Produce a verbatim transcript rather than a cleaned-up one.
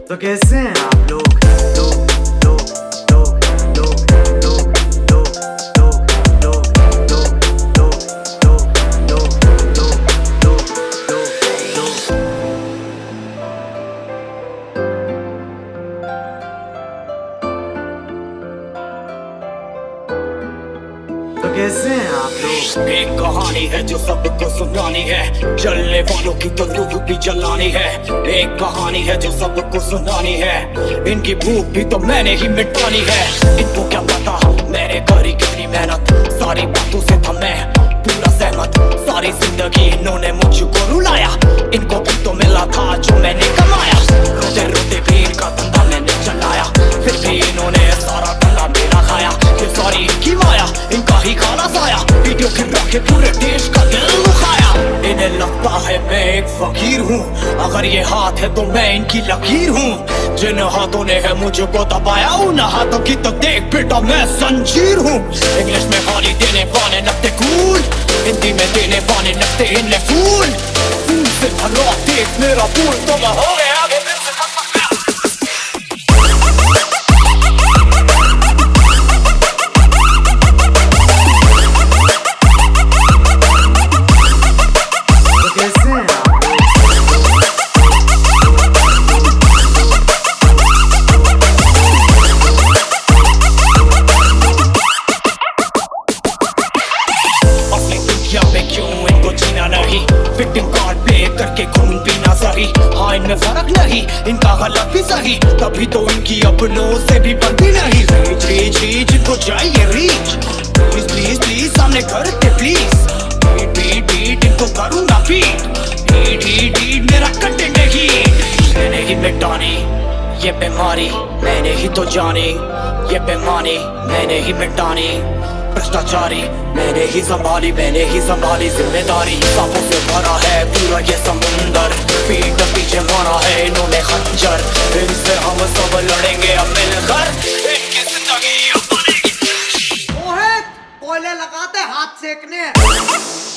तो कैसे हैं आप लोग लोग लोग लोग लोग लोग लोग लोग लोग लोग लोग लोग लोग लोग लोग तो कैसे हैं आप लोग। एक कहानी है जो सबको सुनानी है, चलने वालों की तो रूह भी जलानी है। एक कहानी है जो सबको सुनानी है, इनकी भूख भी तो मैंने ही मिटानी है। इनको क्या पता मैंने करी कितनी मेहनत, सारी बातों से था मैं पूरा सहमत। सारी जिंदगी इन्होंने मुझको रुलाया, इनको भी तो मिला था जो मैंने कमाया। रोते रोते भी इनका धंधा मैंने चलाया, फिर भी इन्होंने सारा धंधा मेरा खाया। ये सारी इनकी माया, इनका ही खाना साया, वीडियो गिरा के पूरे देश का दिल दुखाया। इन्हें लगता है मैं एक फकीर हूँ, अगर ये हाथ है तो मैं इनकी लकीर हूँ। जिन हाथों ने है मुझको दबाया, उन हाथों की तो देख बेटा मैं जंजीर हूँ। इंग्लिश में गाली देने वाले लगते कूल, हिंदी में देने वाले लगते इन्हें फूल। फूल से भला देख मेरा फूल तो मैं हो गया आगे दिल से खत्म। विक्टिम कार्ड प्ले करके खून पीना सही, हाँ इनमें फर्क नहीं, इनका गलत भी सही। तभी तो इनकी अपनों से भी बनती नहीं। रीच रीच रीच इनको चाहिए रीच, प्लीज प्लीज प्लीज सामने करते प्लीज। बीट बीट बीट इनको करूँगा बीट, हीट हीट हीट मेरा कंटेंट ही। मैंने ही मिटानी ये बीमारी, मैंने ही तो जानी ये बेमानी, मैंने ही मिटानी भ्रष्टाचारी, मैंने ही संभाली मैंने ही संभाली जिम्मेदारी। सांपों से भरा है पूरा ये समुंदर, पीठ पीछे मारा है इन्होंने खंजर। इनसे हम सब लड़ेंगे अब मिलकर, इनकी जिंदगी अब बनेगी। मोहित कोयले लगाते हाथ सेकने।